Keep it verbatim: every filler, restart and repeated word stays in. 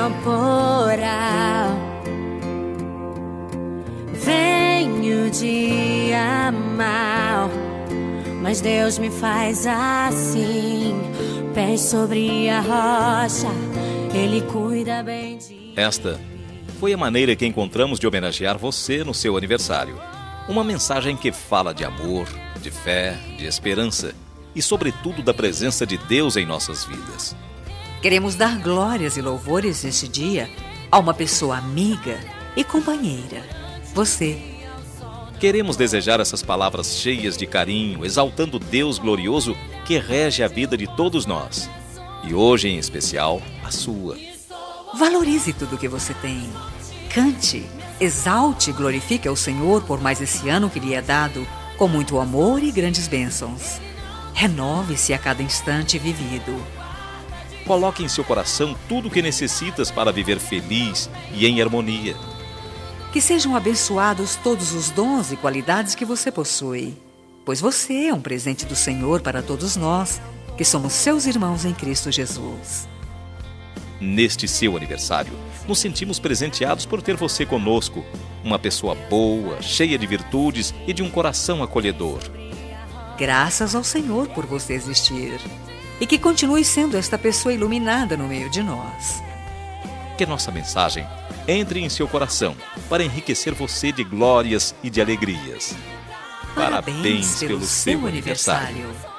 temporal. Venho dia mal, mas Deus me faz assim. Pés sobre a rocha, Ele cuida bem de... Esta foi a maneira que encontramos de homenagear você no seu aniversário. Uma mensagem que fala de amor, de fé, de esperança e, sobretudo, da presença de Deus em nossas vidas. Queremos dar glórias e louvores neste dia a uma pessoa amiga e companheira, você. Queremos desejar essas palavras cheias de carinho, exaltando Deus glorioso que rege a vida de todos nós. E hoje, em especial, a sua. Valorize tudo que você tem. Cante, exalte e glorifique ao Senhor por mais esse ano que lhe é dado, com muito amor e grandes bênçãos. Renove-se a cada instante vivido. Coloque em seu coração tudo o que necessitas para viver feliz e em harmonia. Que sejam abençoados todos os dons e qualidades que você possui, pois você é um presente do Senhor para todos nós, que somos seus irmãos em Cristo Jesus. Neste seu aniversário, nos sentimos presenteados por ter você conosco, uma pessoa boa, cheia de virtudes e de um coração acolhedor. Graças ao Senhor por você existir, e que continue sendo esta pessoa iluminada no meio de nós. Que nossa mensagem entre em seu coração para enriquecer você de glórias e de alegrias. Parabéns, Parabéns pelo, pelo seu aniversário. aniversário.